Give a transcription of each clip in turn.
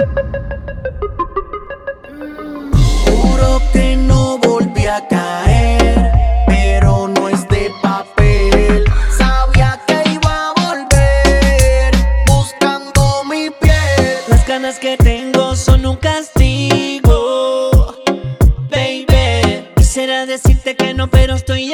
Juro que no volví a caer, pero no es de papel. Sabía que iba a volver, buscando mi piel. Las ganas que tengo son un castigo, baby. Quisiera decirte que no, pero estoy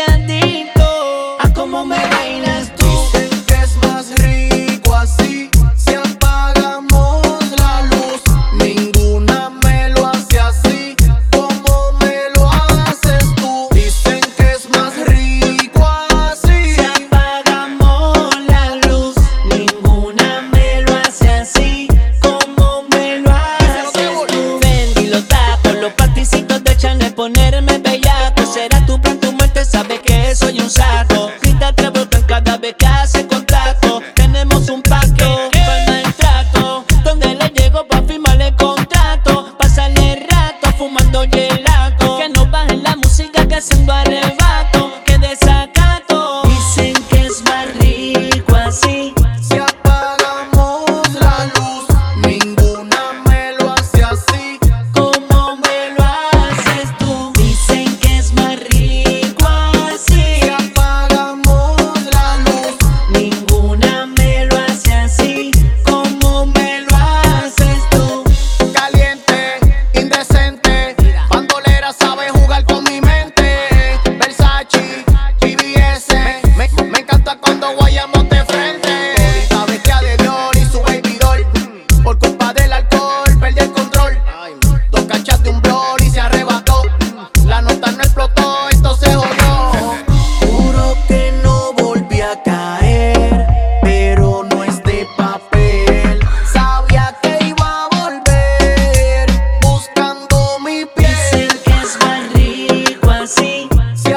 adicto a cómo me bailas tú. Dicen que es más rico así, si apagamos la luz. Ninguna me lo hace así, como me lo haces tú. Dicen que es más rico así, Si apagamos la luz, ninguna me lo hace así, como me lo haces tú. Fendi, los tacos, los particitos de Chanel, ponerme bellaco. Será tu plan, tu muerte, sabes que soy un saco. Grita te botan cada vez que hace contacto. Tenemos un pacto para el maltrato, donde le llego pa' firmar el contrato. Pasarle el rato fumando gelato, que no bajen la música que haciendo arrebato. Que desacato. Dicen que es más rico así, si apagamos la luz. Ninguna me lo hace así, como me lo haces tú. Dicen que es más rico así, si apagamos la luz. ninguna me lo hace así, como me lo haces tú. Caliente, indecente, bandolera sabe jugar con mi mente. Versace, BBS, me encanta cuando guayamos de frente. Todita bestia de Dior y su baby doll, por culpa del alcohol perdí el control. Dos cachas de un blur y se arrebató, la nota no explotó, esto se jodió. Juro que no volví a caer, pero no es de papel. Sabía que iba a volver, buscando mi piel. Dicen que es más rico así, Si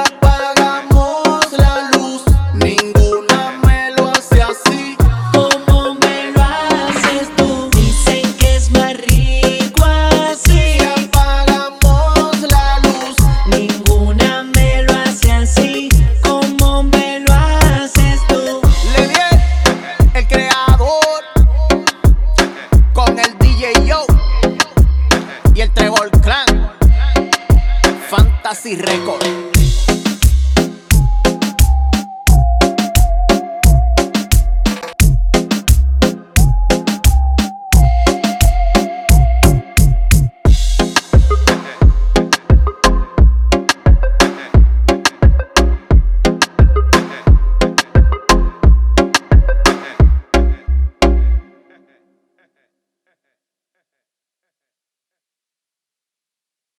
apagamos la luz, ninguna me lo hace así, como me lo haces tú. Dicen que es más rico así, si apagamos la luz. ninguna me lo hace así, como me lo haces tú. Lediel, el creador, con el DJ Yo y el Trevor Clan, Fantasy Record.